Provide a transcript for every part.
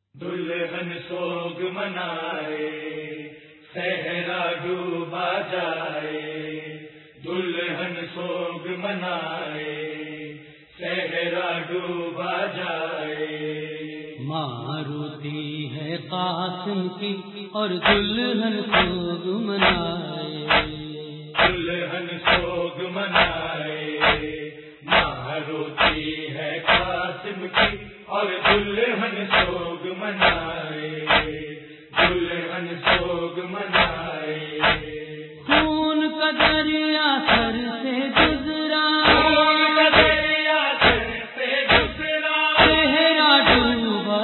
دلہن سوگ منائے صحرا ڈوبا جائے، دلہن سوگ منائے صحرا ڈوبا جائے۔ ماں روتی ہے قاسم کی اور دلہن سوگ منائے، دلہن سوگ منائے، ماں روتی ہے قاسم کی اور دلہن سوگ منائے، دلہن سوگ منائے۔ خون کا دریا سر سے گزرا، خون کا دریا سر سے گزرا، صحرا ڈوبا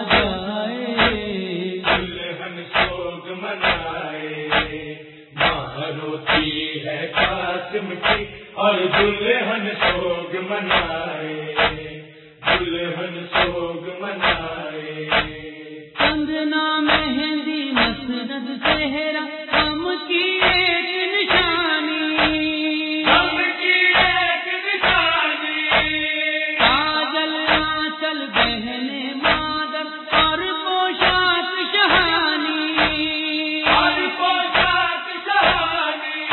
جائے، دلہن سوگ منائے، ماں روتی ہے قاسم کی اور دلہن سوگ منائے، دلہن سوگ منائے۔ کنگنا مہندی مسند صحرا غم کی ایک نشانی، غم کی ایک نشانی، کاجل آنچل بہنے مادر اور پوشاک شہانی، اور پوشاک شہانی،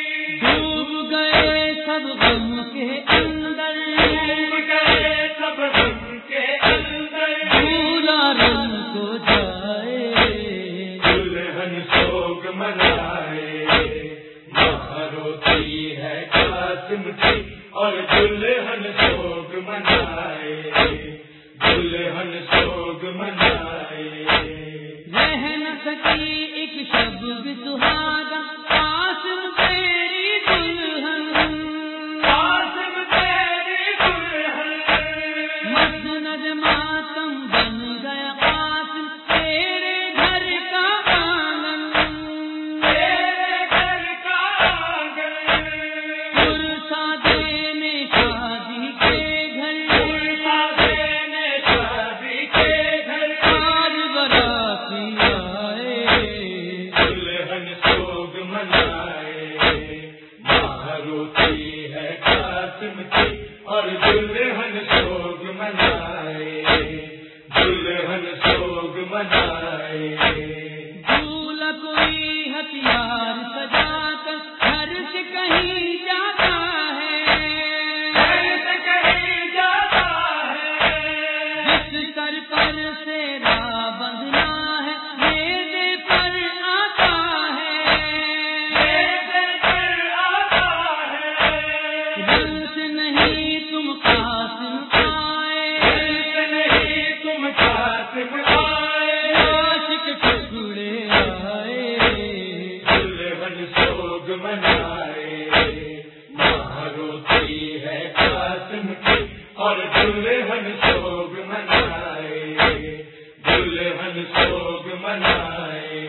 ڈوب گئے سب غم کے اندر، ڈوب گئے سب غم کے اندر، بھولا رنگ کو جائے، دلہن سوگ منائے، ماں روتی ہے قاسم کی اور دلہن سوگ منائے، دلہن سوگ منائے۔ رہ نہ سکی ایک شب بھی سہاگا قاسم تیری دلہن، قاسم تیری دلہن، مسند ماتم بن گیا قاسم تیرے گھر کا آنگن، تیرے گھر کا آنگن، پرسا دینے شادی کے گھر، پرسا دینے شادی کے گھر، آج براتی آئے، دلہن سوگ منائے، ماں روتی ہے قاسم کی اور دلہن سوگ منائے، دلہن سوگ منائے۔ دولہا کوئی ہتھیار سجا کر گھر سے کہیں جاتا ہے، گھر سے کہیں جاتا ہے، جس سر پر سے راہ بندھنا ہے میدے پر آتا ہے، میرے پر آتا ہے، دل سے نہیں تم قاسم آئے، دل سے نہیں تم قاسم آئے، لاش کے ٹکڑے آئے، دلہن سوگ منائے، ماں روتی ہے قاسم کی اور دلہن سوگ منائے، دلہن سوگ منائے۔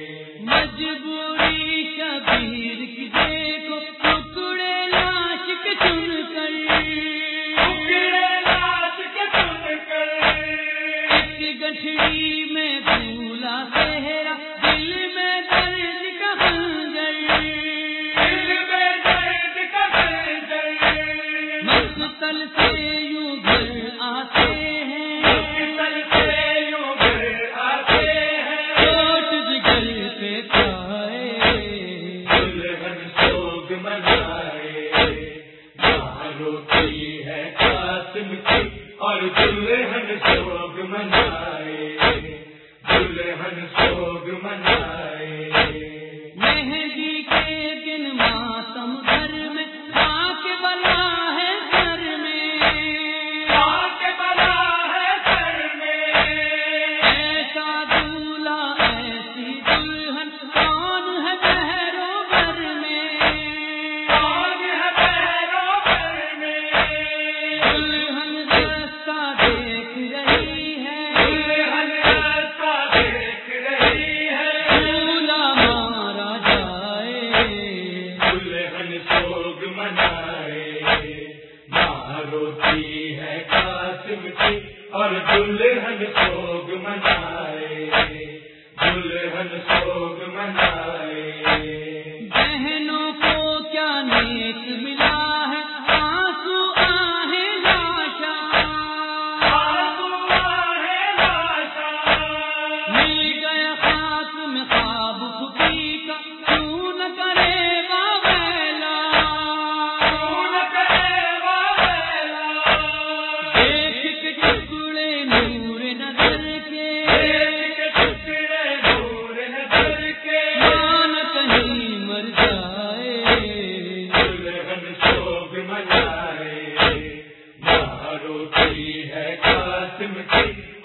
مجبوری شبیر کی دیکھو ٹکڑے لاش کے چن کر، ٹکڑے لاش کے چن کر، ایک گٹھڑی میں بھولا صحرا، دل میں درد کا خنجر، دل میں درد کا خنجر، مقتل سے یوں گھر آتے ہیں، مقتل سے یوں گھر آتے ہیں، چوٹ جگر پہ کھائے، دلہن سوگ منائے، ماں روتی ہے قاسم کی اور دلہن سوگ منائے، دلہن سوگ منائے۔ مہندی کے دن ماتم گھر میں خاک بلا ہے سر میں، خاک بلا ہے سر میں، ایسا دولہا ایسی دلہن کون ہے بہرو بر میں، کون ہے پیروں پر میں، دلہن راستہ دیکھ رہی ہے، دلہن راستہ دیکھ رہی ہے، دولہا مارا جائے، دلہن سوگ منائے، ماں روتی ہے قاسم کی اور دلہن سوگ منائے، دلہن سوگ منائے۔ بہنوں کو کیا نیک ملا ہے آنسو آہیں لاشا، آنسو آہیں لاشا،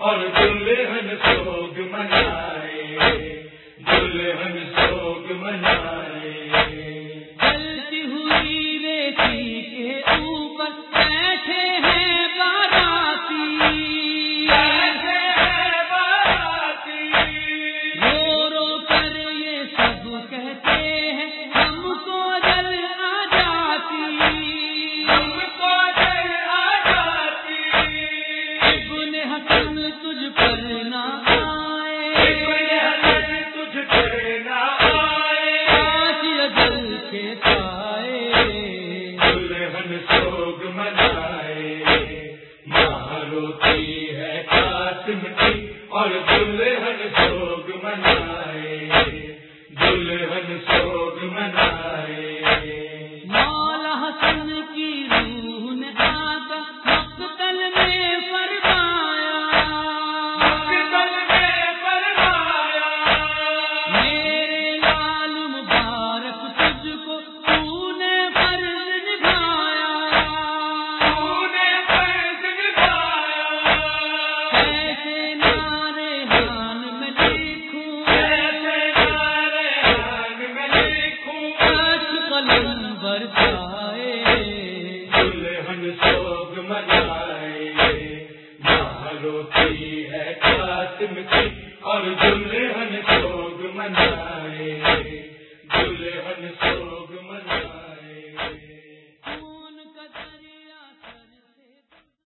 اور دلہن سوگ منائے، دلہن سوگ منائے۔ جلتی ہوئی ریتی کے اوپر بیٹھے ہیں باراتی، بیٹھے ہیں باراتی، رو رو کر یہ سب کہتے ہیں ہم کو جل آ جاتی، ہم کو جل آ جاتی۔ ابن حسن تجھ پر نہ آئے، ابن حسن تجھ پر نہ آئے، آج اجل کے پائے۔ دلہن سوگ منائے، ماں روتی ہے قاسم کی اور دلہن سوگ منائے، دلہن سوگ منائے۔ مولا حسن کی روح نے آقا مقتل میں فرمایا، مقتل میں فرمایا، میرے لال مبارک تجھ کو تو نے فرض نبھایا، تو نے فرض نبھایا۔ کیسے نعرے حان میں لکھوں، کیسے نعرے حان میں لکھوں، آج قلم برسائے۔ دلہن سوگ منائے، ماں روتی ہے قاسم کی اور دلہن سوگ منائے، دلہن سوگ